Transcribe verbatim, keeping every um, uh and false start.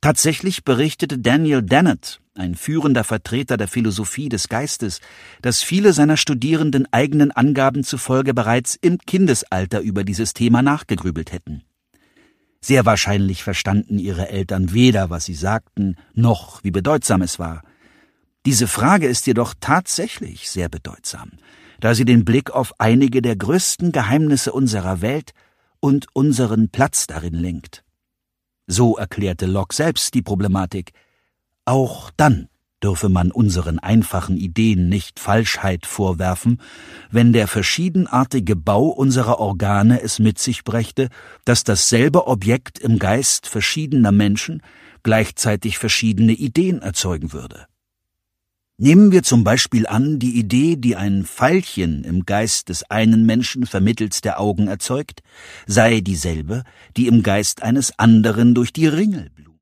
Tatsächlich berichtete Daniel Dennett, ein führender Vertreter der Philosophie des Geistes, dass viele seiner Studierenden eigenen Angaben zufolge bereits im Kindesalter über dieses Thema nachgegrübelt hätten. Sehr wahrscheinlich verstanden ihre Eltern weder, was sie sagten, noch wie bedeutsam es war. Diese Frage ist jedoch tatsächlich sehr bedeutsam, da sie den Blick auf einige der größten Geheimnisse unserer Welt und unseren Platz darin lenkt. So erklärte Locke selbst die Problematik. Auch dann dürfe man unseren einfachen Ideen nicht Falschheit vorwerfen, wenn der verschiedenartige Bau unserer Organe es mit sich brächte, dass dasselbe Objekt im Geist verschiedener Menschen gleichzeitig verschiedene Ideen erzeugen würde. Nehmen wir zum Beispiel an, die Idee, die ein Veilchen im Geist des einen Menschen vermittels der Augen erzeugt, sei dieselbe, die im Geist eines anderen durch die Ringelblume